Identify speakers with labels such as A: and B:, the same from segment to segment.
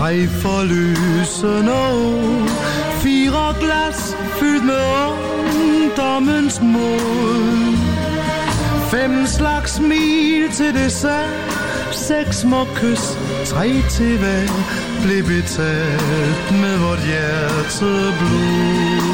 A: 3 forløsende år, 4 glas fyldt med ungdommens mod, 5 slags smil til dessert, 6 små kys, 3 til hver, blev betalt med vort hjerteblod.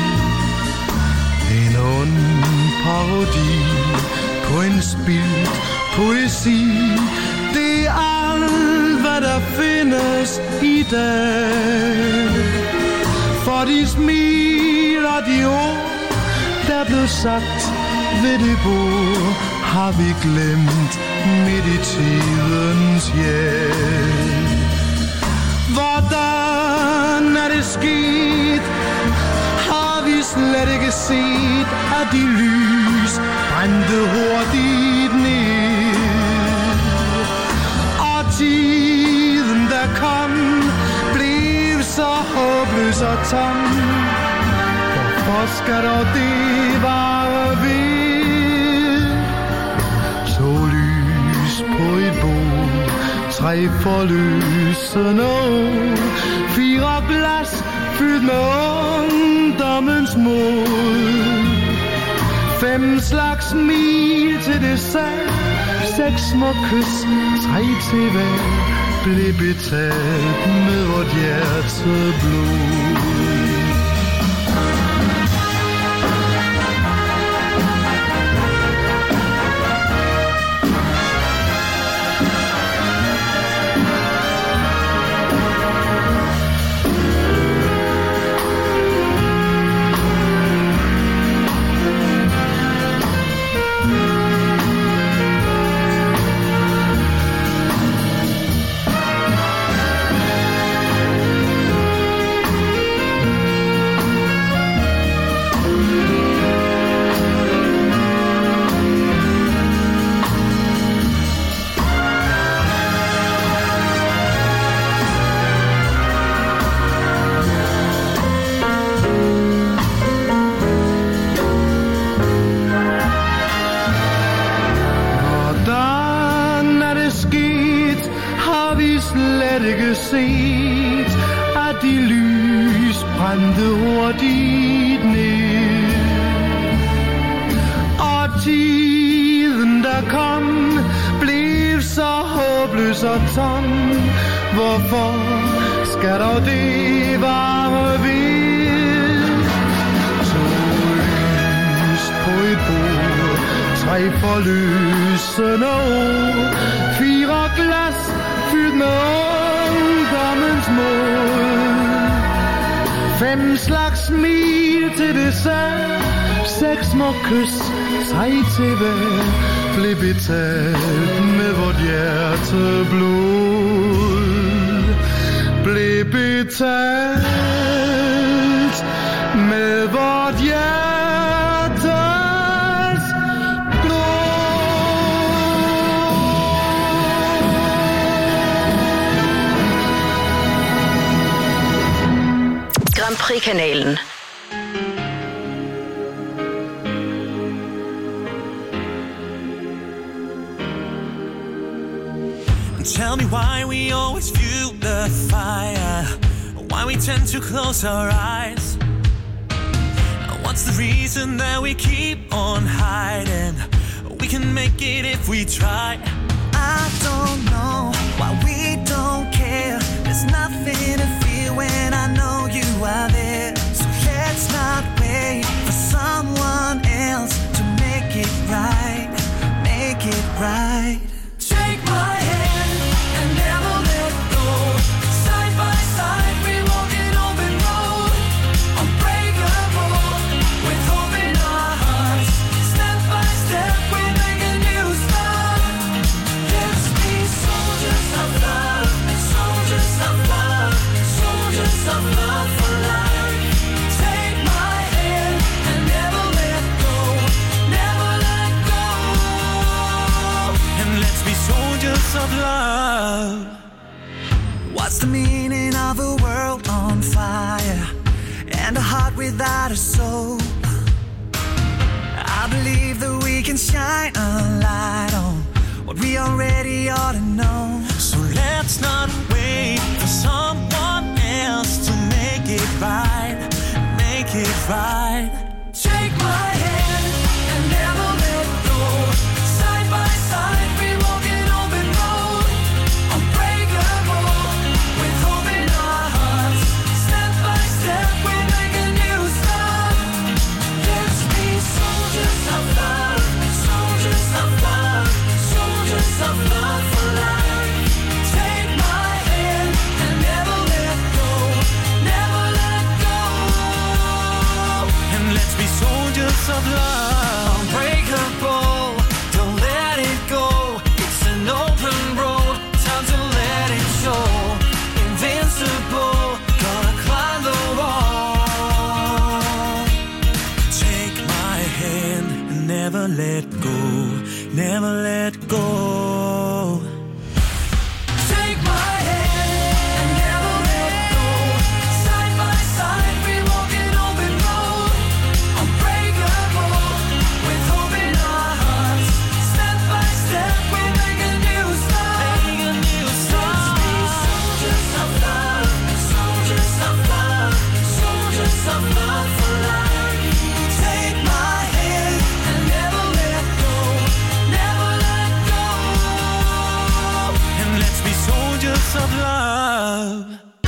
A: En ond parodi på en spildt poesi, det er alt, hvad der findes i dag. For de smil og de ord, der blev sagt ved det bord, har vi glemt midt i tidens hjælp. Hvordan er det sket? Har vi slet ikke set, at de lys brændte hurtigt ned? Og tiden, der kom, blev så håbløs og tom. Hvorfor skal dog det vare ved? 2 lys på et bord, 3 forløsende år, 4 glas fyldt med ungdommens mod, 5 slags smil til dessert, 6 små kys, 3 til hver, blev betalt med vort hjerteblod. Set, at de lys brændte hurtigt ned. Og tiden, der kom, blev så håbløs og tom. Hvorfor skal dog det vare ved? 2 lys på et bord, 3 forløsende år, 4 glas fyldt med ungdommens mod, 5 slags smil til dessert, 6 små kys, 3 til hver, blev betalt med vort hjerteblod. Blev betalt med vort hjerteblod.
B: Grand Prix-kanalen.
C: Tell me why we always fuel the fire, why we tend to close our eyes. What's the reason that we keep on hiding? We can make it if we try.
D: I don't know why we don't care. There's nothing to fear when I know you are there. So let's not wait for someone else to make it right. Make it right. Take my hand and never let go. Side by side we walk an open road. Unbreakable with hope in our hearts. Step by step we make a new start. Let's be soldiers of love, soldiers of love, soldiers of love for life. Take my hand and never let go, never let go.
C: And let's be soldiers of love.
D: What's the meaning of a world on fire and a heart without a soul? I believe that we can shine a light on what we already ought to know.
C: So let's let's not wait for someone else to make it right, make it right.
D: Take my hand and never let go. Side by side we walk an open road. Unbreakable with hope in our hearts. Step by step we make a new start. Let's be soldiers of love, soldiers of love, soldiers of love for life. Take my hand and never let go, never let go.
C: And let's be soldiers of love.
D: Unbreakable, don't let it go. It's an open road, time to let it show. Invincible, gonna climb the wall.
C: Take my hand and never let go, never let go.
D: Take my hand and never let go. Side by side we walk an open road. Unbreakable with hope in our hearts. Step by step we make a new start.
C: Make a new start.
D: Let's be soldiers of love, soldiers of love, soldiers of love for life. Take my hand and never let go, never let go.
C: And let's be soldiers of love.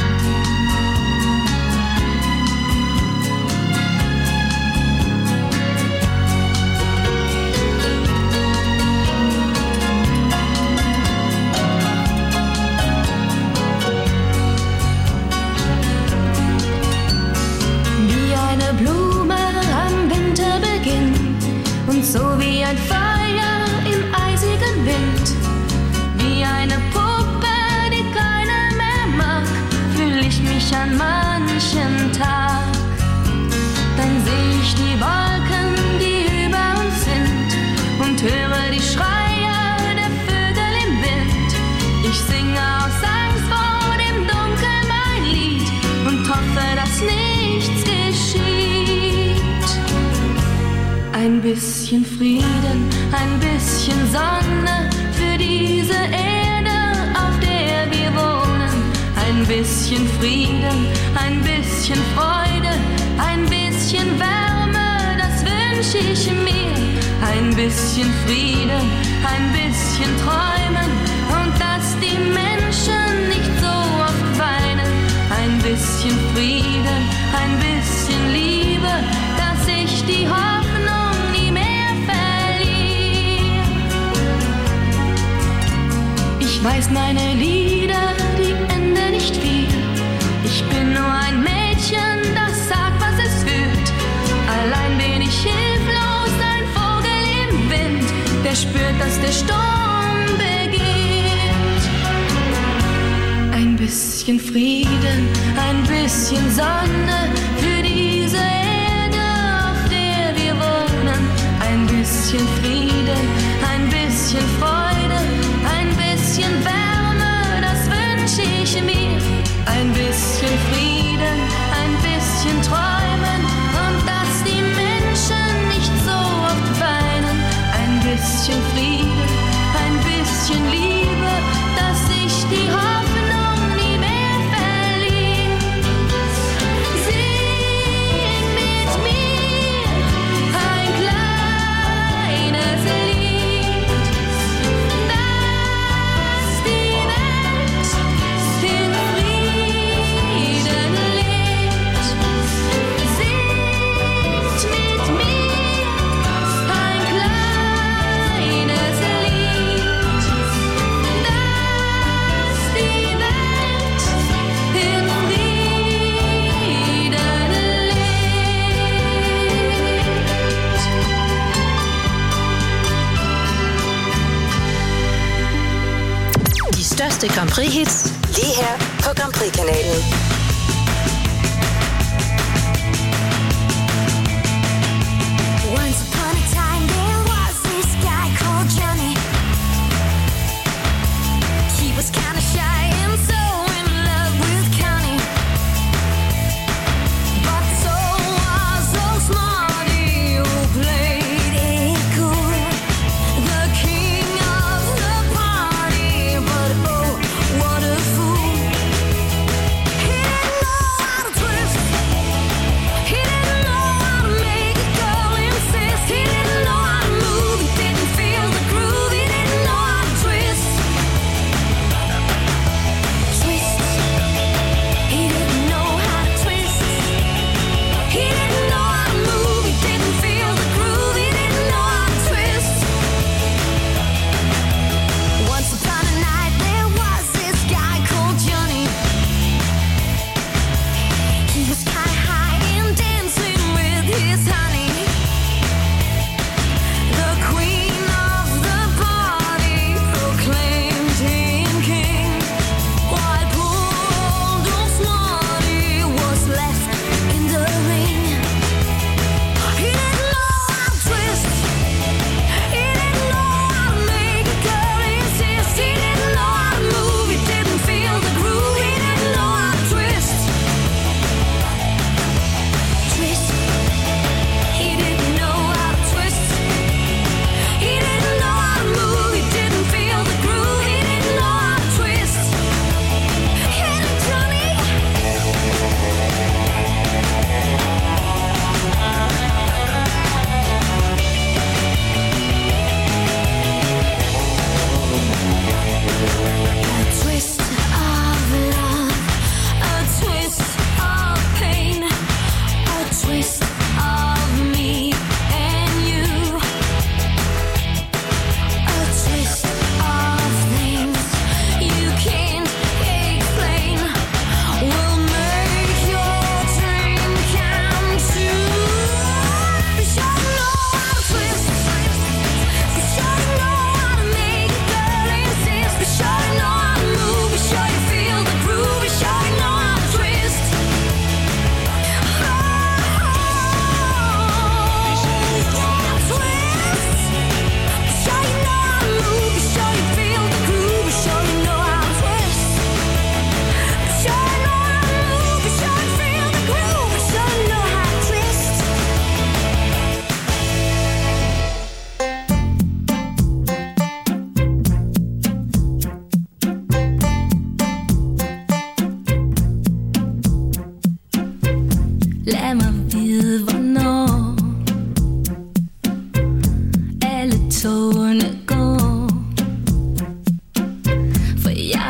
E: Wie eine Blume am Winterbeginn und so wie ein Feuer im eisigen Wind. Wie eine Puppe, die keiner mehr mag, fühl ich mich an manchen Tag. Dann seh ich die Wolken, die über uns sind und höre die Schreie der Vögel im Wind. Ich singe aus Angst vor dem Dunkel mein Lied und hoffe, dass nichts geschieht. Ein bisschen Frieden, ein bisschen Sonne für diese Erde, auf der wir wohnen. Ein bisschen Frieden, ein bisschen Freude, ein bisschen Wärme, das wünsch ich mir. Ein bisschen Frieden, ein bisschen Träumen und dass die Menschen nicht so oft weinen. Ein bisschen Frieden, ein bisschen Liebe, dass ich die Hoffnung nie mehr verliere. Ich weiß, meine Lieder, die enden nicht viel. Ich bin nur ein Mädchen, das sagt, was es fühlt. Allein bin ich hilflos, ein Vogel im Wind, der spürt, dass der Sturm beginnt. Ein bisschen Frieden, ein bisschen Sonne für diese Erde, auf der wir wohnen. Ein bisschen Frieden, ein bisschen Freude, ein bisschen Wärme, das wünsch ich mir. Ein bisschen Frieden, ein bisschen Träumen und dass die Menschen nicht so oft weinen. Ein bisschen Frieden, ein bisschen Liebe, dass ich die Hoffnung nie mehr verliere. Sing mit mir ein kleines Lied, dass die Welt in Frieden lebt. Singt mit mir ein kleines Lied, dass die Welt in Frieden lebt.
B: De største Grand Prix-hits lige her på Grand Prix-kanalen.
F: Once upon a time there was this guy called Johnny. He was kinda shy and so in love with Connie. But so was old Smarty who played it cool. The king of the party, but oh, what a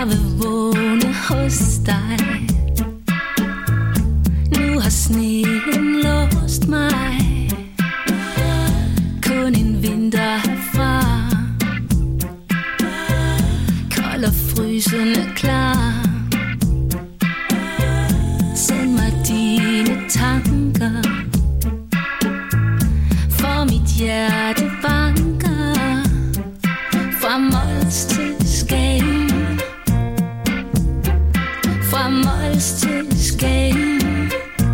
E: Jeg vil vågne hos dig. Nu har sneen låst mig. Kun en vinter herfra. Kold og frysende klar. Send mig dine tanker. For mit hjerte banker. Fra Mols til Skagen. Fra Mols til Skagen.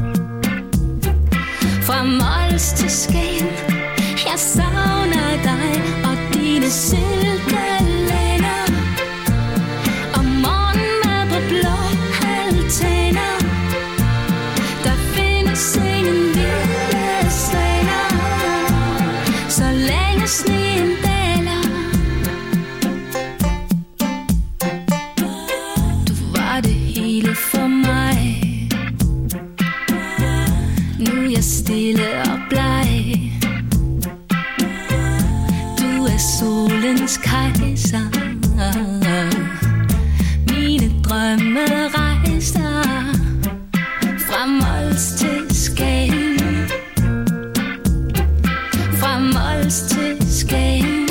E: Fra Mols til Skagen. Jeg savner dig og dine silkelænder. Og morgenmad på blå altaner. Der findes ingen vilde svaner. Så længe sneen daler. Du var det hele for mig. Nu er jeg stille og bleg. Du er solens kejser. Mine drømme rejser. Fra Mols til Skagen. Fra Mols til Skagen.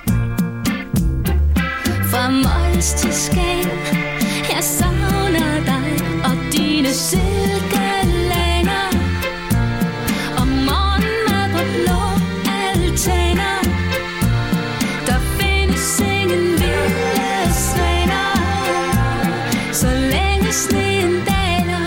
E: Fra Mols til Skagen. Jeg savner dig og dine silkelænder. Og morgenmad på blå altaner. Der findes ingen vilde svaner. Så længe sneen daler.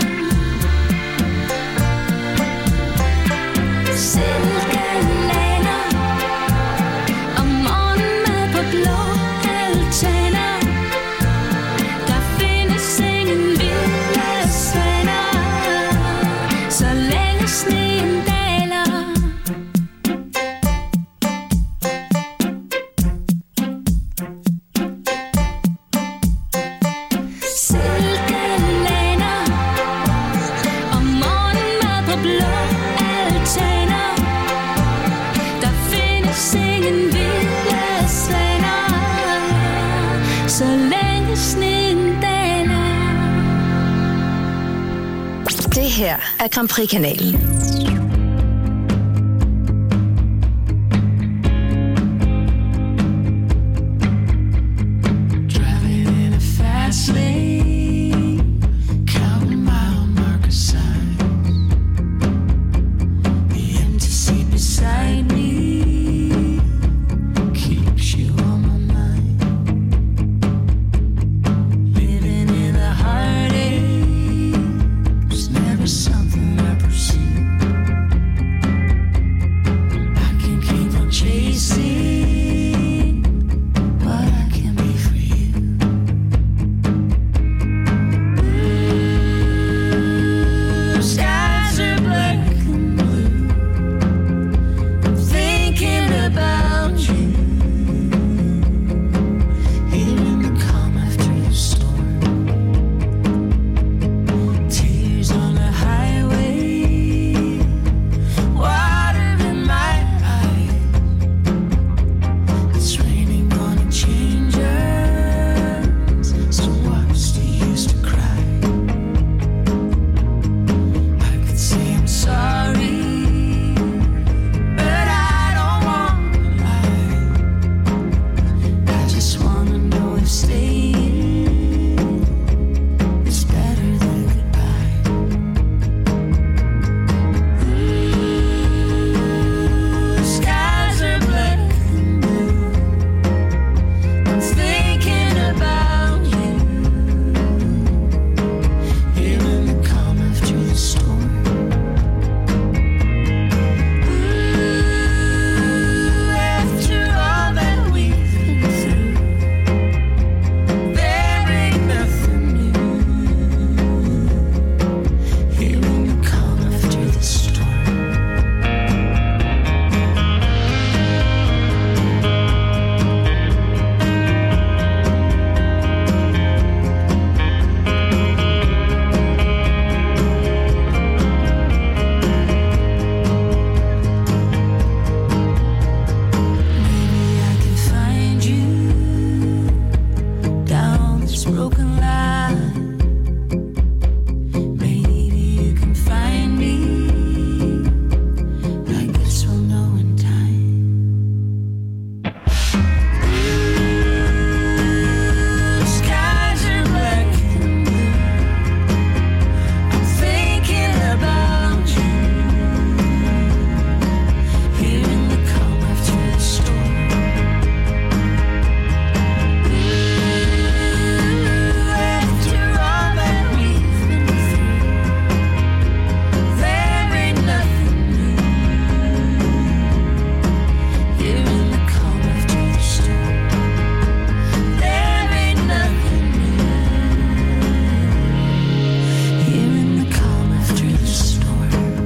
E: Silkelænder. Og morgenmad på blå altaner. Der findes ingen vilde svaner. Så længe sneen daler. Silkelænder. Og morgenmad på blå altaner. Der findes ingen vilde svaner. Så længe sneen daler.
B: Det her er Grand Prix-kanalen.
G: Driving in a fast lane, counting mile marker signs. The empty seat beside me keeps you on my mind. Living in the heartache was never something I pursued. this broken light. Maybe you can find me. I guess we'll know in time. Skies are black and blue. I'm thinking about you. Here in the calm after the storm. After all that we've been through, there ain't nothing new. Here in the calm after the storm, there ain't nothing new. Here in the calm after the storm.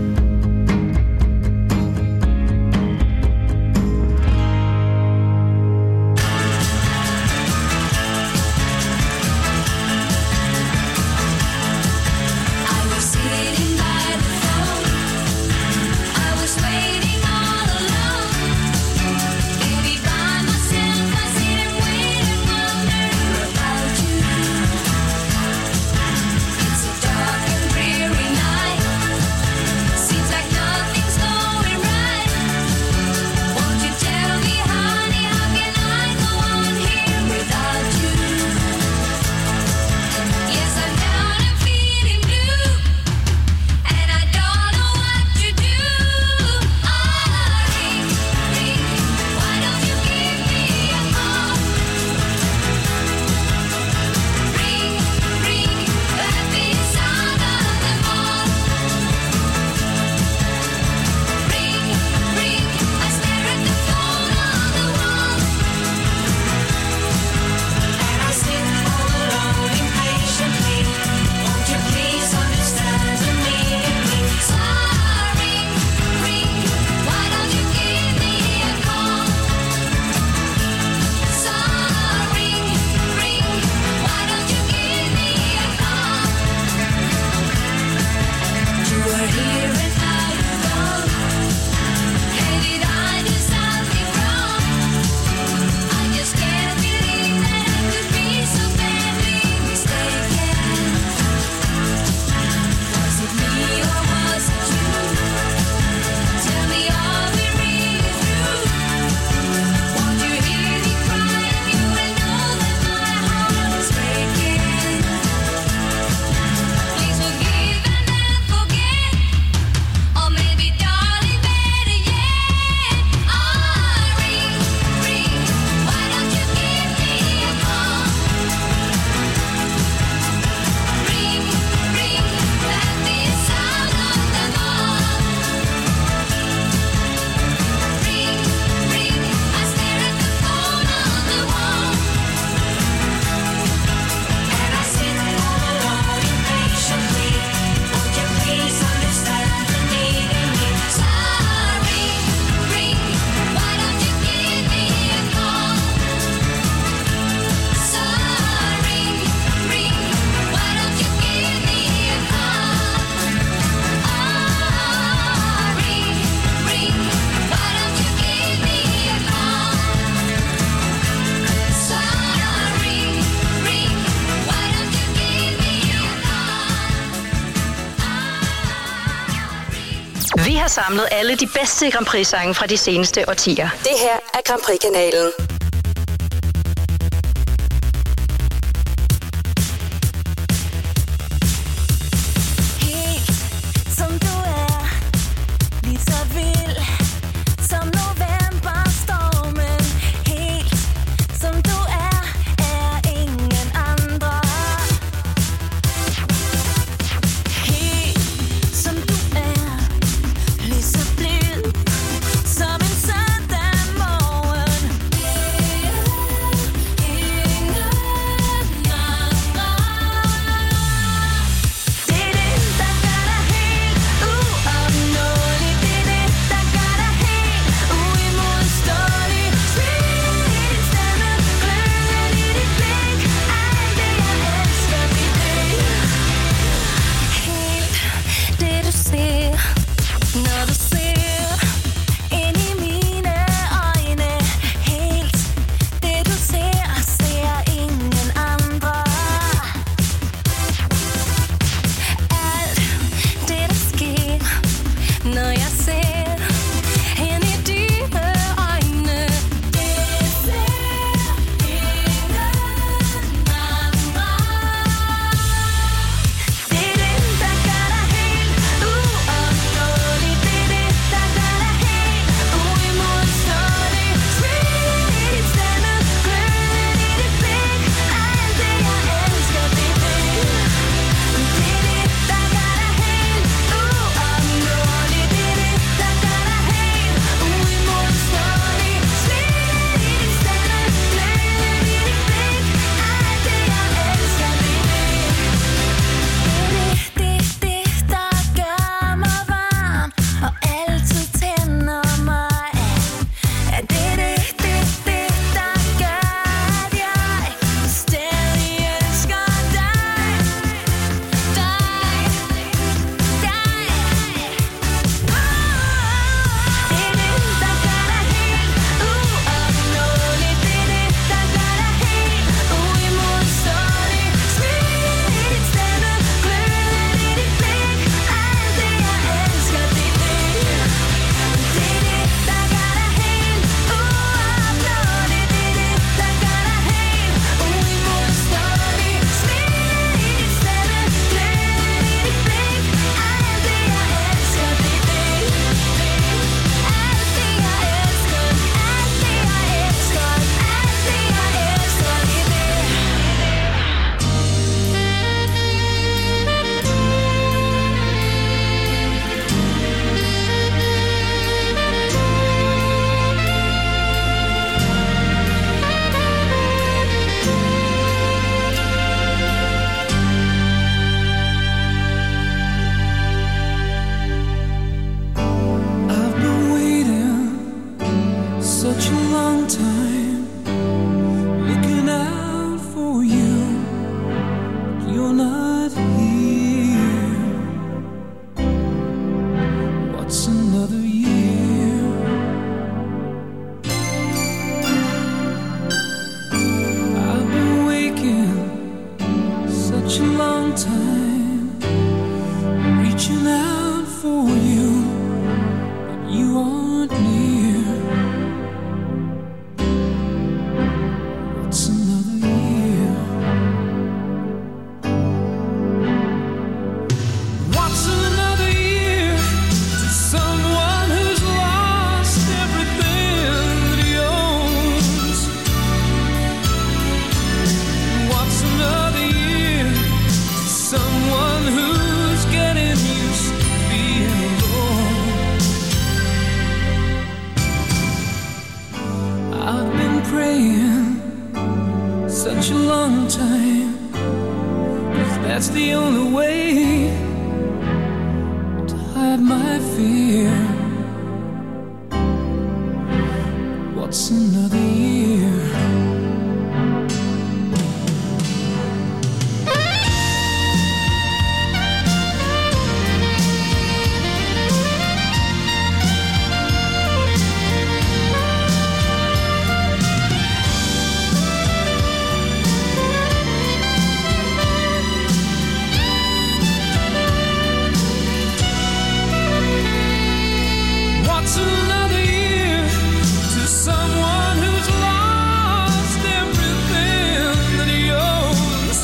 G: I was sitting by the phone. I was waiting all alone. Baby, by myself, I sit and wait and wonder about you. It's a dark and dreary night. Seems like nothing's going right. Won't you tell me, honey, how can I go on here without you? Yes, I'm down and feeling blue, and I don't know what to do. Ring, ring, why don't you give me a call? Ring, ring, the happiest sound of them all. Ring, ring, I stare at the phone on the wall, and I sit all alone impatiently. Won't you please understand immediately? So ring, ring, why don't you give me a call? So ring, ring, why don't you give me a call? You were here and now you're gone. Hey, did I do something wrong? I just can't believe that I could be so badly mistaken. Was it me or was it you? Tell me, are we really through? Won't you hear me cry and you will know that my heart is breaking. Please forgive and then forget, or maybe darling, better yet. Ring, ring, why don't you give me a call? Ring, ring, the happiest sound of them all. Ring, ring, I stare at the phone on the wall, and I sit all alone impatiently. Won't you please understand the need in me? So ring, ring, why don't you give me a call? So ring, ring, why don't you give me a call? Ring, ring, why don't you give me a call? So ring, ring, why don't you give me a call?
B: Vi har samlet alle de bedste Grand Prix-sange fra de seneste årtier. Det her er Grand Prix-kanalen.
G: Helt som du er, lige så vild som novemberstormen. Helt som du er ingen andre. Helt som du er, lige så blid som en søndag morgen.
C: time, reaching out for you, but you aren't near. What's another year? What's another year to someone who's lost everything that he owns? What's another year to someone who's getting used to being alone? I've been praying such a long time, 'cause that's the only way to hide my fear. What's another year? What's another year to someone who's lost everything that he owns?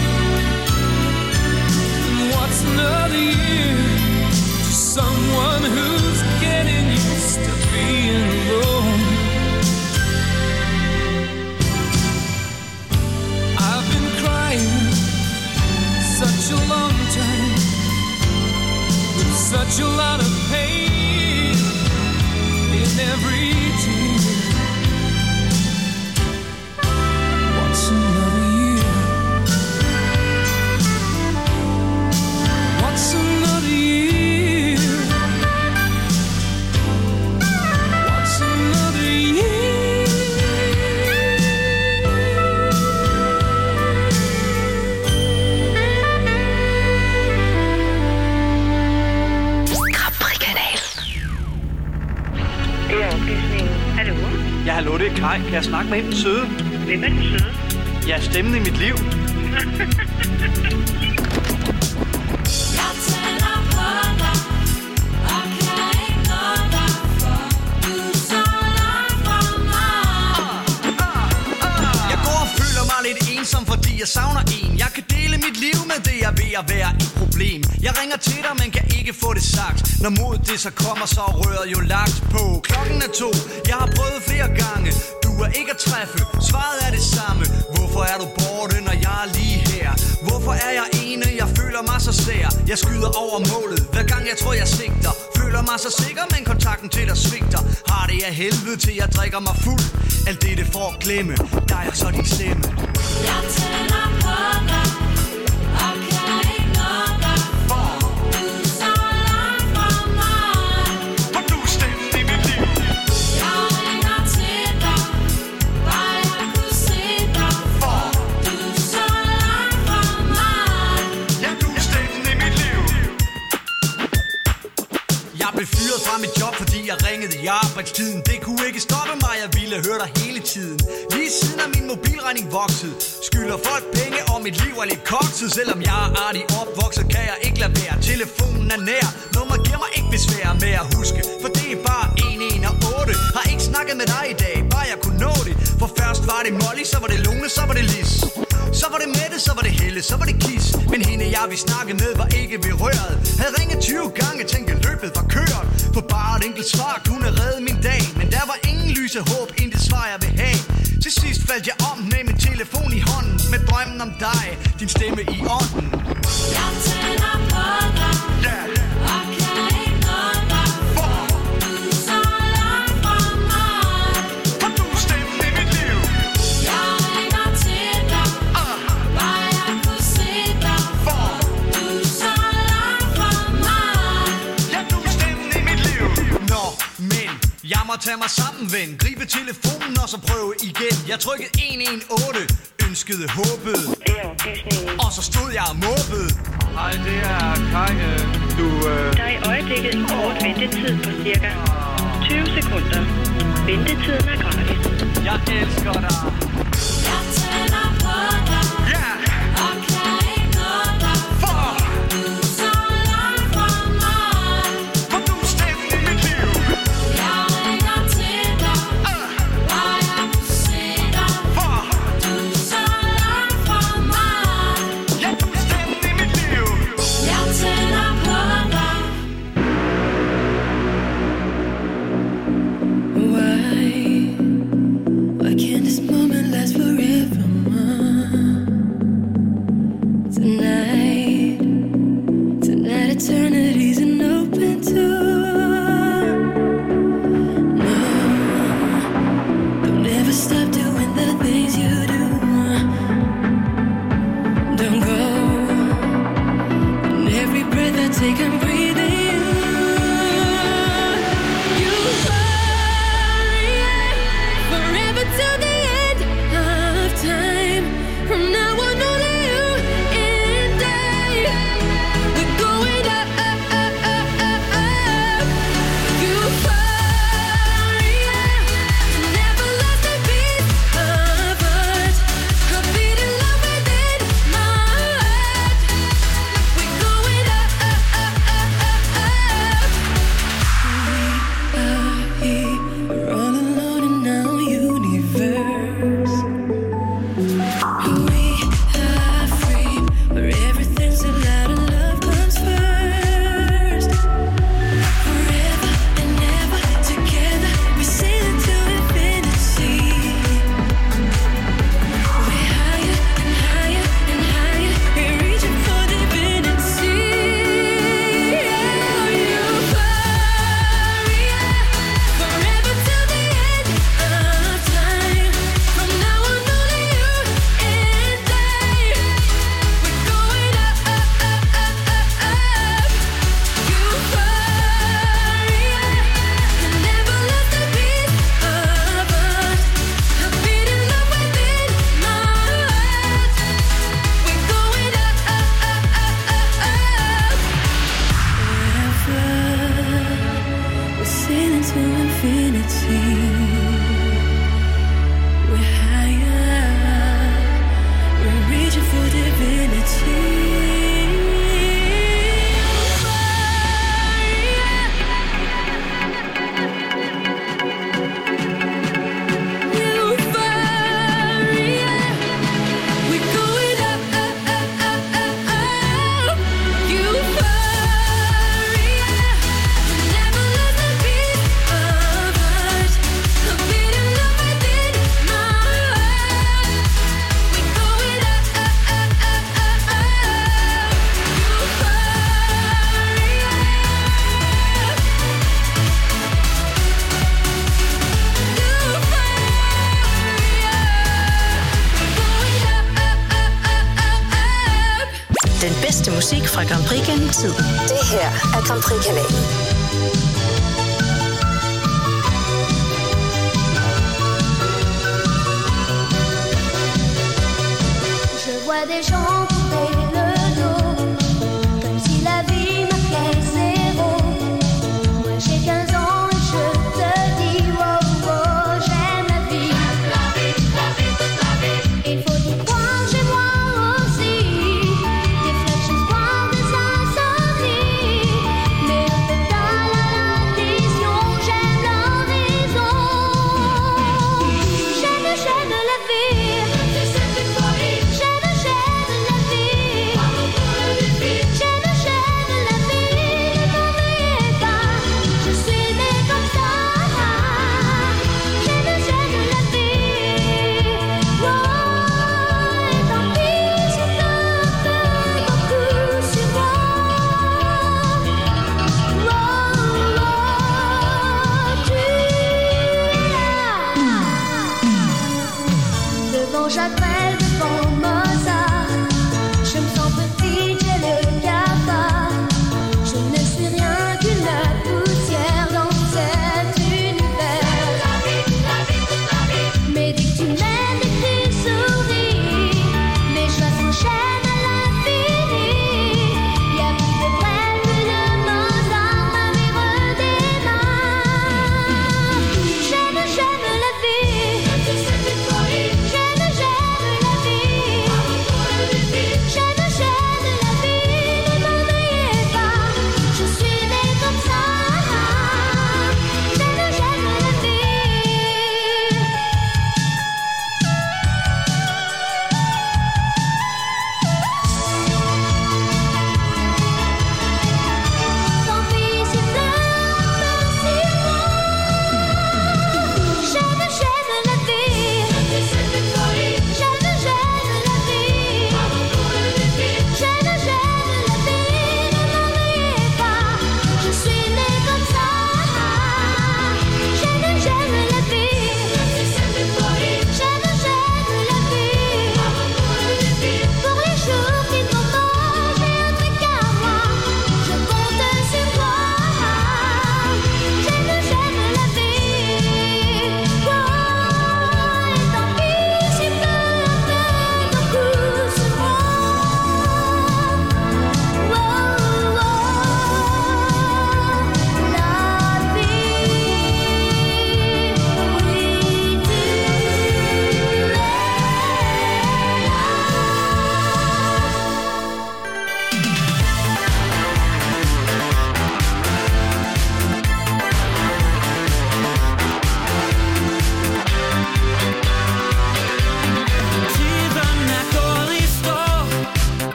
C: And what's another year to someone who's getting used to being alone? I've been crying such a long time, with such a lot of pain in every tear. What's another year? What's another year? What's another year?
B: Capri-kanal.
H: Det er oplysningen. Hallo?
I: Ja, hallo, det er Kai. Kan jeg snakke med hende den søde?
H: Hvem er den søde?
I: Ja, stemmen i mit liv.
G: Jeg tænder på dig og kan ikke nå dig, for du er så langt fra mig.
J: Jeg går og føler mig lidt ensom, fordi jeg savner en. Jeg kan dele mit liv med det, jeg er ved at være et problem. Jeg ringer til dig, men kan ikke få det sagt. Når mod det så kommer, så er røret jo lagt på. Klokken er 2, jeg har prøvet flere gange. Du er ikke at træffe, svaret er det samme. Hvorfor er du borte, når jeg er lige her? Hvorfor er jeg ene, jeg føler mig så sær? Jeg skyder over målet, hver gang jeg tror jeg sigter. Føler mig så sikker, men kontakten til dig svigter. Har det af helvede til jeg drikker mig fuld. Alt det for at glemme, dig og så din stemme.
G: Jeg tænder på dig og kan ikke nå dig, for du er så langt fra mig.
J: For du er stemmen i mit liv.
G: Jeg ringer til dig, bare jeg kunne se dig, for du er så langt fra mig.
J: Ja, du er stemmen i mit liv. Jeg blev fyret fra mit job, fordi jeg ringede i arbejdstiden. Det kunne ikke stoppe mig, jeg ville høre dig hele tiden. Lige siden er min mobilregning vokset. Skylder folk penge, og mit liv er lidt kokset. Selvom jeg er artig opvokset, kan jeg ikke lade være. Telefonen er nær, nummer giver mig ikke besvær med at huske. For det er bare 118. Har ikke snakket med dig i dag, bare jeg kunne nå det. For først var det Molly, så var det Lone, så var det Lis. Så var det Mette, så var det Helle, så var det Kis. Men hende jeg vi snakke med var ikke berørt. Havde ringet 20 gange, tænkte løbet var kørt. For bare et enkelt svar kunne redde min dag. Men der var ingen lyse håb, intet svar jeg vil have. Til sidst faldt jeg om med min telefon i hånden, med drømmen om dig, din stemme i ånden.
G: Jeg tænder på dig og kan ikke nå dig, for du er så langt fra mig.
J: For du er stemmen i mit liv.
G: Jeg ringer til dig, bare jeg kunne se dig, for du er så langt fra mig.
J: Ja, du er stemmen i mit liv. Nå, men jeg må tage mig sammen, ven. Gribe telefonen og så prøve igen. Jeg trykkede 118, ønskede, håbede.
H: Det er oplysningen.
J: Og så stod jeg og måbede.
I: Hej, det er Kai.
H: Der er i øjeblikket en kort ventetid på cirka 20 sekunder. Ventetiden er gratis.
I: Jeg elsker dig.
G: Jeg tænder på dig og kan ikke nå dig,
E: can breathe in you. You hurry forever till the end of time. From now on, only you and I. We're going up, up, up, up, up, up. You hurry, never lost a beat of us. A beat in love within my heart. We're going up, up, up, up, up, up. We are here, we're all alone in our universe. We are free, where everything's allowed and love comes first. Forever and ever together, we sail into infinity. We're higher and higher and higher, we're reaching for divinity. You hurry forever till the end of time. From now on, only you and I. We're going up, up, up, up, up, up. You hurry, never lost a beat of us. A beat in love within my heart. We're going up, up, up, up, up, up. Forever, we're sailing to infinity. We're higher, we're reaching for divinity. Euphoria, we're going up, up, up, up, up, up. Euphoria, never lost a beat of us. A beat in love within my heart. We're going up, up, up, up, up, up.
B: Den bedste musik fra Grand Prix gennem tiden. Det her er Grand Prix-kanalen.
K: Je vois des gens tourner le dos, comme si la vie marquait zéro. Moi j'ai 15 ans et je te dis, wow, wow, j'aime la vie. La vie, la vie, toute la vie. Il faut y croire chez moi aussi. Des flashs espoirs, des insomnies. Mais un peu dans l'addition, j'aime l'horizon. J'aime la vie. J'aime la vie.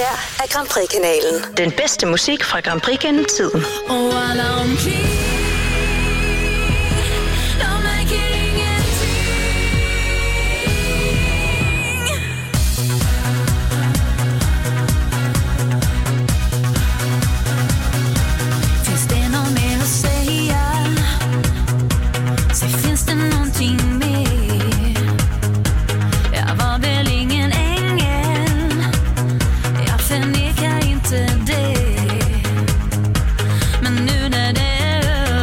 B: her er Grand Prix-kanalen. Den bedste musik fra Grand Prix gennem tiden.
F: Och alla omkring, de märker ingenting. Finns det något mer att säga? Så finns det någonting mer? Jag var väl ingen ängel, jag förnekar inte det. Men nu när det är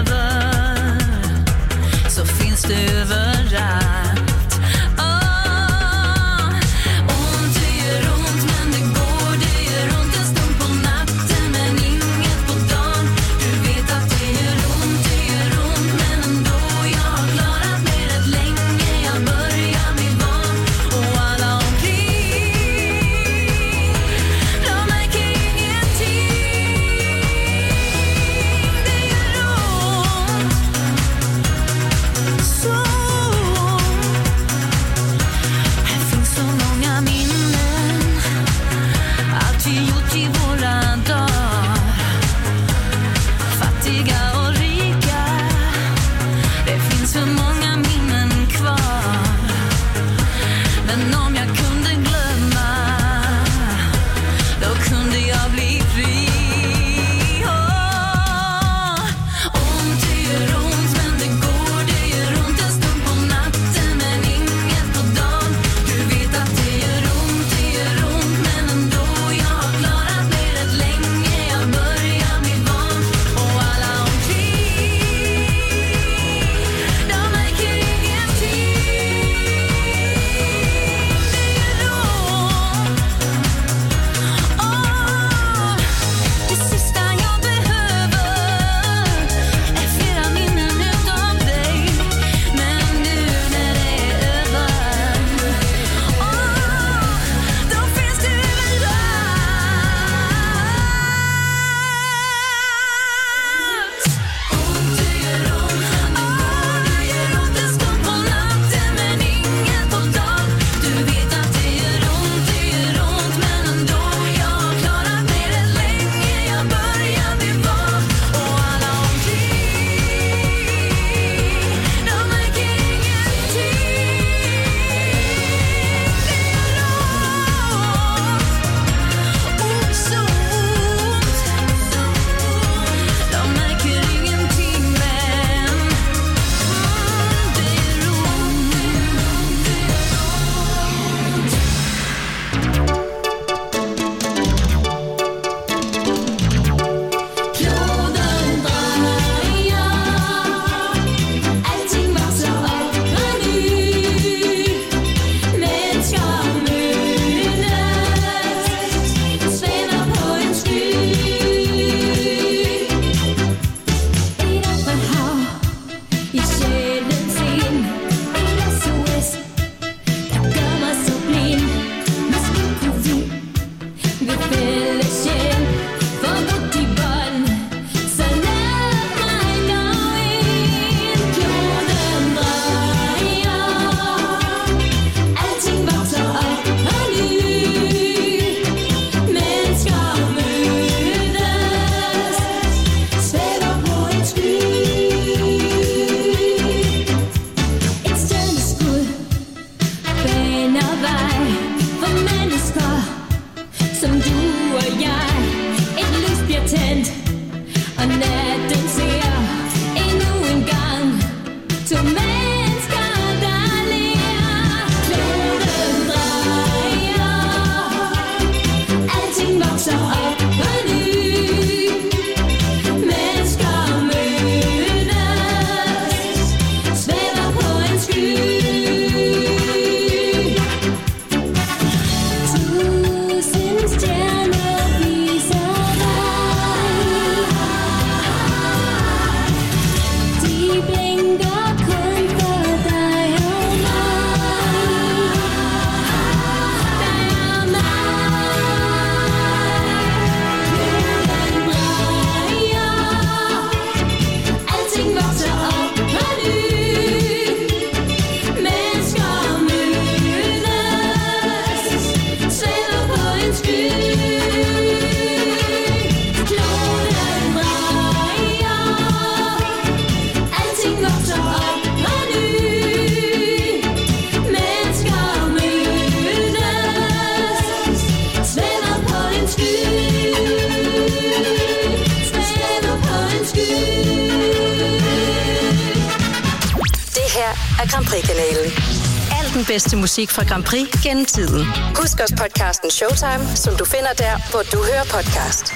B: af Grand Prix-kanalen. Al den bedste musik fra Grand Prix gennem tiden. Husk også podcasten Showtime, som du finder der, hvor du hører podcast.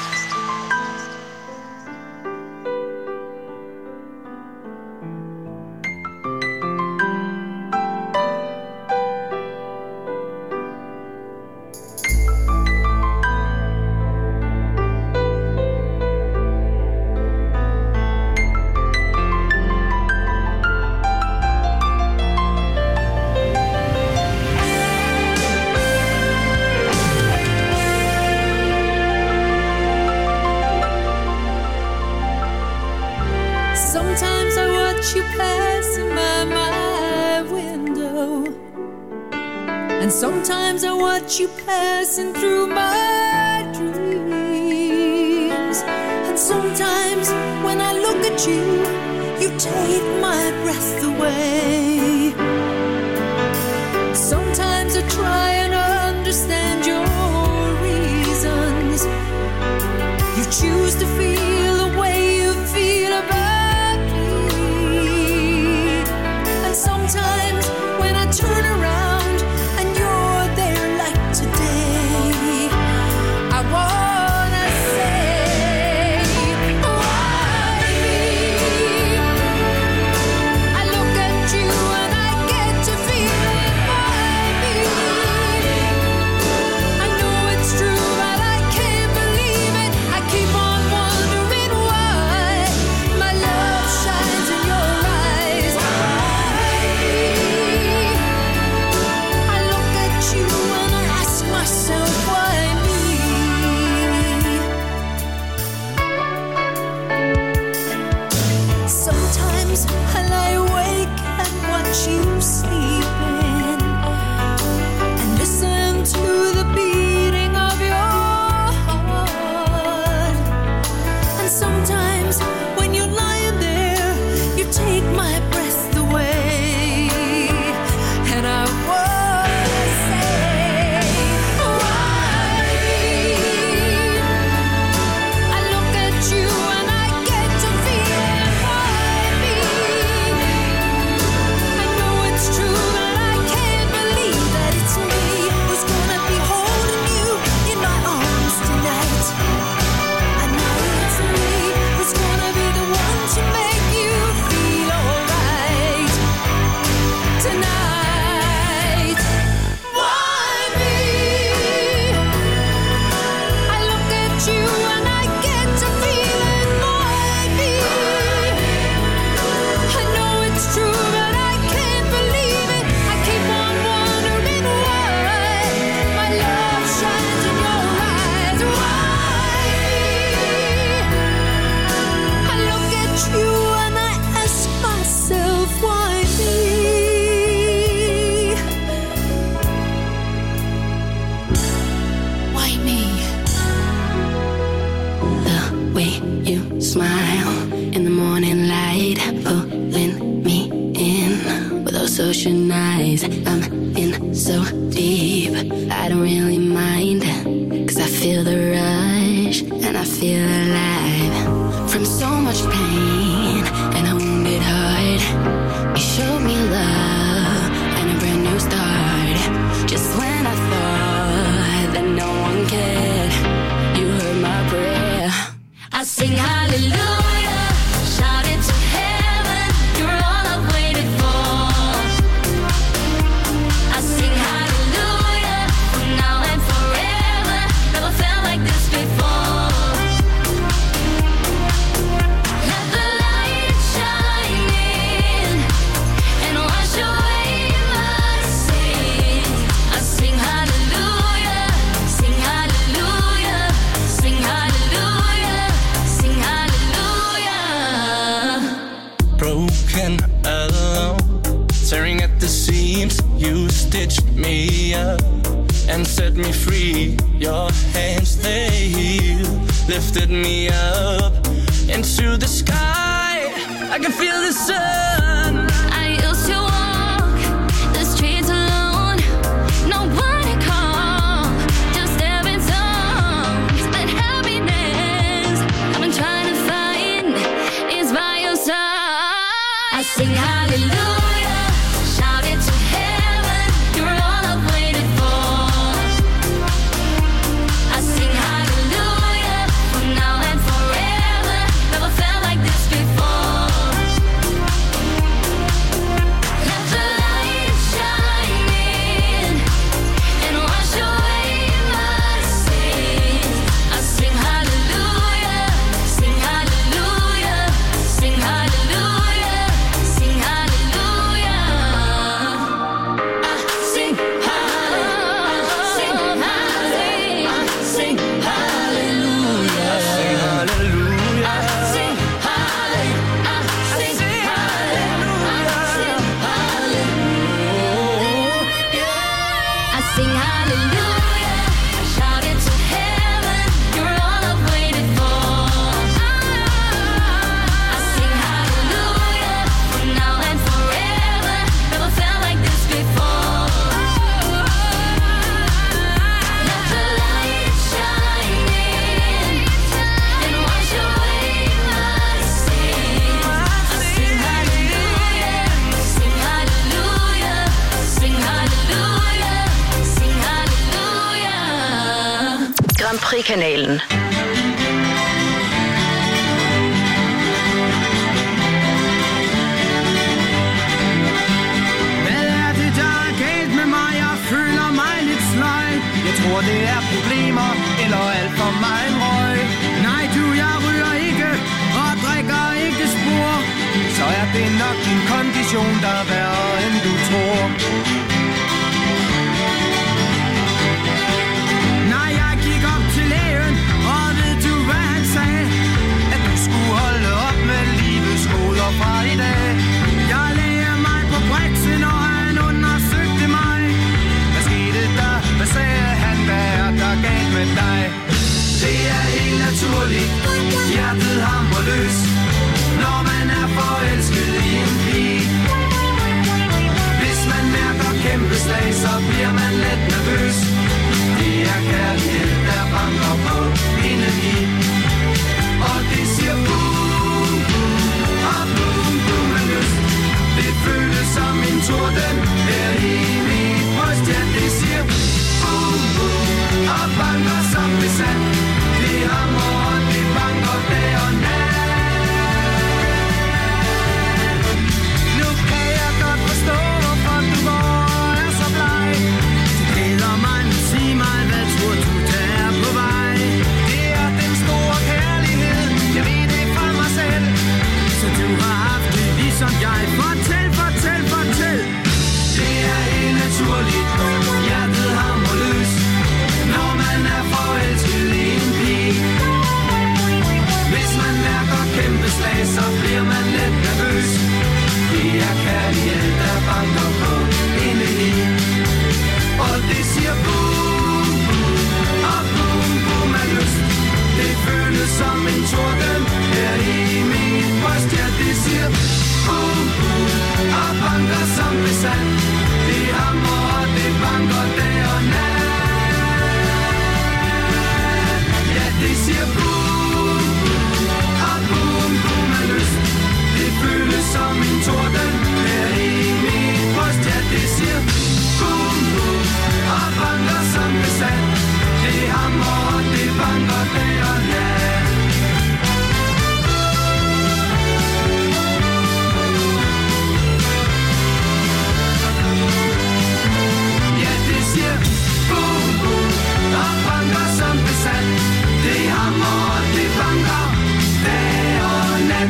L: Sometimes I watch you passing by my window, and sometimes I watch you passing through my dreams. And sometimes when I look at you, you take my breath away. Sometimes I try and understand your reasons. You choose to feel the way you feel about me. And sometimes when I turn around and you're there like today, I wanna say, why me? I look at you and I get to feeling, why me? I know it's true, but I can't believe it. I keep on wondering why my love shines in your eyes. Why me? I look at you and I ask myself, why me? Sometimes I lie awake and watch you sleeping and listen to the beating of your heart. And sometimes when you're lying there, you take my breath away. And I wanna say, why me? I look at you and I get to feeling, why me? I know it's true, but I can't believe that it's me who's gonna be holding you in my arms tonight. I know it's me who's gonna be the one to make you feel alright tonight. Why me? I look at you and I get to feeling, why me? I know it's true, but I can't believe it. I keep on wondering why my love shines in your eyes. Why me? I look at you and I ask myself, why me? Why me?
M: The way you smile in the morning light, pulling me in with those ocean eyes. I'm in so deep, I don't really mind, 'cause I feel the rush and I feel alive. From so much pain and a wounded heart, you showed me love and a brand new start. Just when I thought that no one cared, you heard my prayer.
L: I sing hallelujah, shout it to heaven. You're all I've waited for. I sing hallelujah, from now and forever. Never felt like this before. Let the light shine in and wash away my sin. I sing hallelujah, sing hallelujah, sing hallelujah, sing hallelujah.
C: Broken, alone, tearing at the seams. You stitched me up and set me free. Your hands, they healed, lifted me up into the sky. I can feel the sun.
L: I used to walk the streets alone, nobody called, just having songs. But happiness I've been trying to find is by your side. I sing hallelujah,
E: sing hallelujah. I shout it to heaven. You're all I've waited for. I sing hallelujah for now and forever. Never felt like this before. Let the light shine in and wash away my sin. I sing hallelujah, sing hallelujah, sing hallelujah, sing hallelujah.
B: Grand Prix-kanalen.
A: Hvad er det, der er galt med mig? Jeg føler mig lidt sløj. Jeg tror, det er problemer, eller alt for meget røg. Nej, du, jeg ryger ikke, og drikker ikke spor. Så er det nok din kondition, der er værre, end du tror. Nej, jeg gik op til lægen, og ved du, hvad han sagde? At du skulle holde op med livets goder fra i dag. Jeg lagde mig på briksen, og han undersøgte mig. Hvad skete der? Hvad sagde han? Hvad er der galt med dig? Det er helt naturligt. Hjertet hamrer løs, når man er forelsket i en pige. Hvis man mærker kæmpe slag, så bliver man let nervøs. Det er kærlighed, der banker på indeni. Og det siger boom, boom, og boom, boom med lyst. Det føles som en torden her i mit bryst. Ja, det siger boom, boom, og banker som besat. Det hamrer og det banker dag og nat. Nu kan jeg godt forstå, hvorfor du går og er så bleg. Det glæder mig, nu sig mig, hvad tror du, der er på vej? Det er den store kærlighed, jeg ved det fra mig selv. Så du har haft det ligesom jeg. Fortæl, fortæl, fortæl. Det er helt naturligt, hjertet hamrer løs, når man er forelsket i en pige. Hvis man mærker kæmpe slag, så bliver man lidt nervøs. Det er kærlighed, der banker på indeni. Og det siger boom, boom, og boom, boom af lyst. Det føles som en torden her i mit bryst. Ja, det siger boom, boom, og banker som besat. Det hamrer og det banker dag og nat. Ja, det siger boom, og boom, boom af lyst. Det føles som en torden her i mit bryst. Ja, det siger boom, boom, og banker som besat. Det hamrer og det banker dag og nat. Ja, det siger boom, boom, og banker som besat. Det hamrer og det banker dag og nat.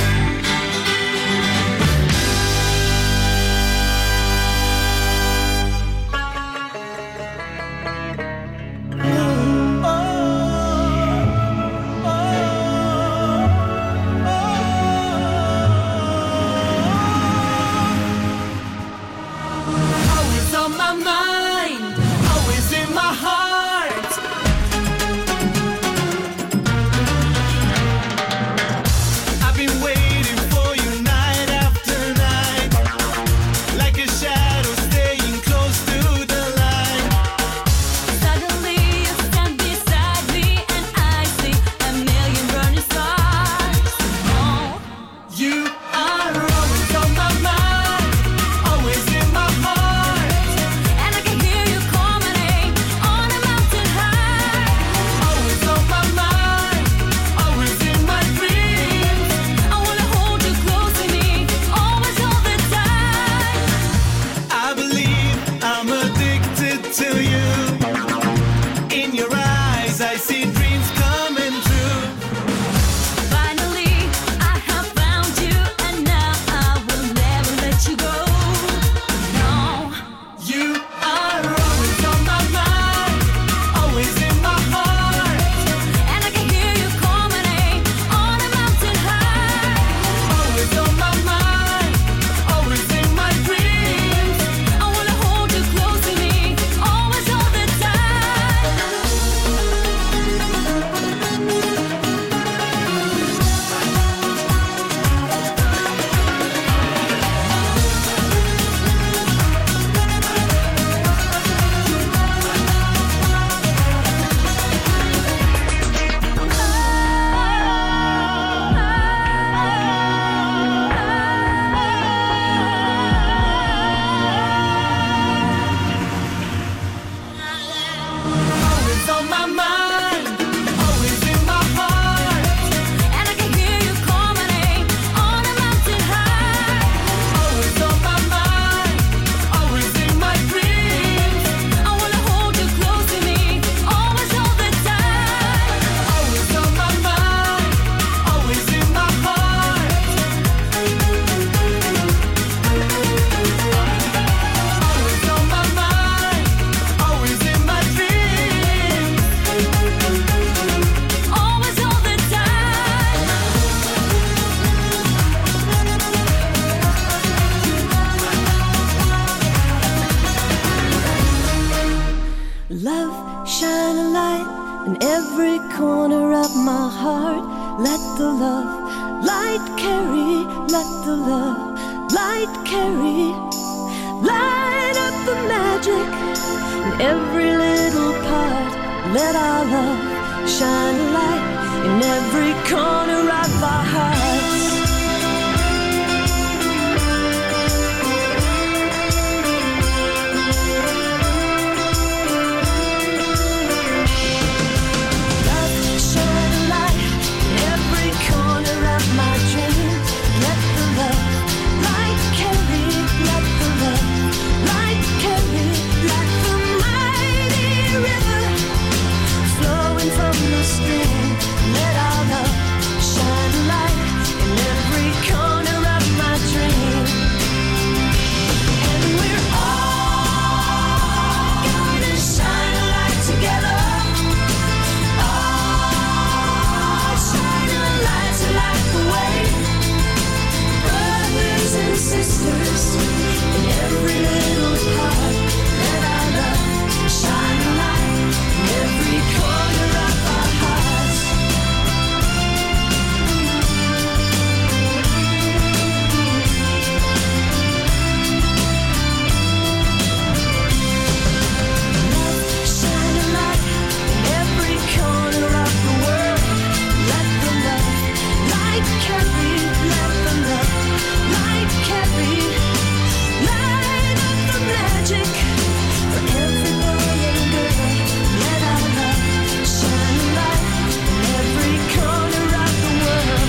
C: Always on my mind, always in my heart. I've been waiting for you night after night, like a shadow staying close to the light.
E: Suddenly you stand beside me and I see a million burning stars. Oh,
C: You are always on my mind, always in my heart.
E: and I
N: in every corner of my heart. Let the love light carry, let the love light carry. Light up the magic in every little part. Let our love shine a light in every corner of our hearts.
O: Let our love shine light in every corner of my dream. And we're all gonna shine a light together. Oh, shine a light to light the way. Brothers and sisters in every little part. Let our love shine a light in every corner of our hearts. Shine a light in every corner of the world. Let the love light carry. Let the love light carry. Light up the magic for every boy and girl. Let our love shine a light in every corner of the world.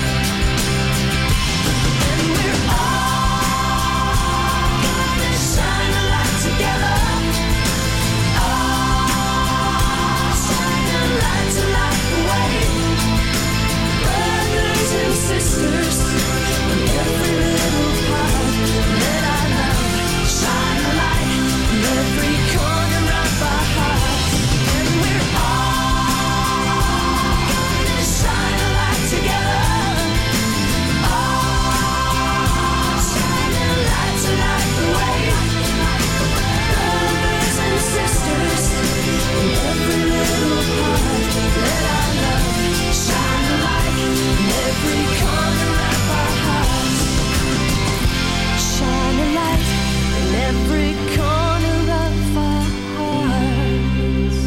O: And we're all gonna shine a light together. Shine a light to light the way. Brothers and sisters in every little part. Let our love shine a light in every corner of our hearts. And we're all gonna shine a light together. Shine a light to light the way. Brothers and sisters in every little part. Let our love shine a light in every corner of our hearts. Shine a light in every corner of our hearts.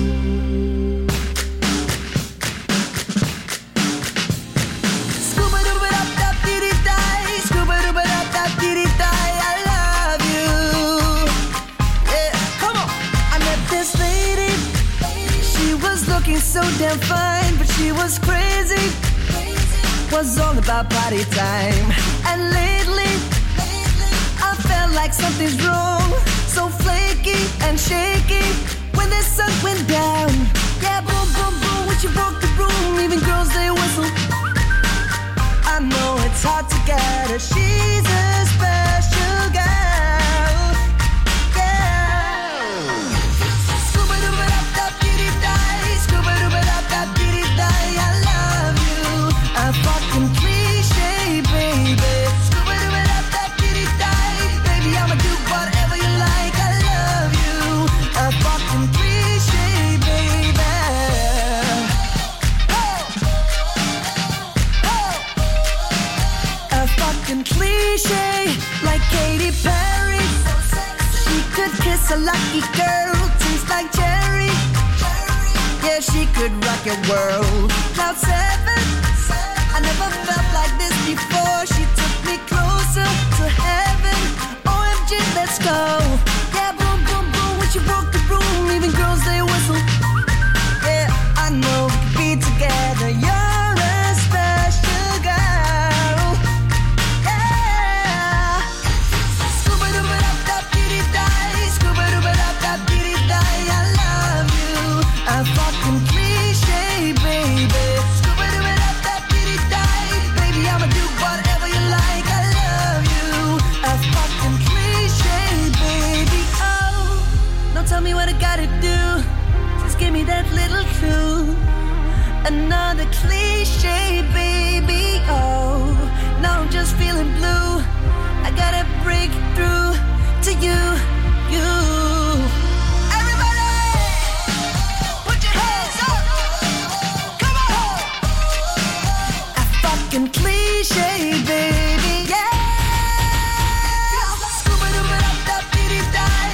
O: Scuba-dooba-dop-dop-dee-dee-die, scuba-dooba-dop-dop-dee-dee-die, I love you. Yeah, come on. I met this lady. She was looking so damn fine, but she was crazy. Was all about party time. And lately, I felt like something's wrong. So flaky and shaky when the sun went down. Yeah, boom, boom, boom, when she broke the room, even girls they whistle. I know it's hard to get her. She's a special girl. Yeah. Scuba-dooba-dop-dop-dee-dee-die, scuba-dooba-dop-dop-dee-dee-die, I love you. A fucking cliche, baby. Scuba-dooba-dop-dop-dee-dee-die, baby, I'ma do whatever you like. I love you. A fucking cliche, baby. A fucking cliche, like Katy Perry. She could kiss a lucky girl, tastes like cherry. Yeah, she could rock your world. Cloud 7, I never felt like this before. She took me closer to heaven. OMG, let's go. Yeah, boom, boom, boom, when she broke the room, even girls they whistle. Yeah, I know we could be together. You're a special girl. Yeah. Scuba-dooba-dop-dop-dee-dee-die, scuba-dooba-dop-dop-dee-dee-die, I love you. A fucking cliche, baby. Scuba-dooba-dop-dop-dee-dee-die, baby, I'ma do whatever you like. I love you. A fucking cliche, baby. Oh, don't tell me what I gotta do. Just give me that little clue. Another cliche, baby. Oh, now I'm just feeling blue. I gotta break through to you, you. Everybody, put your hands up. fucking cliche, baby.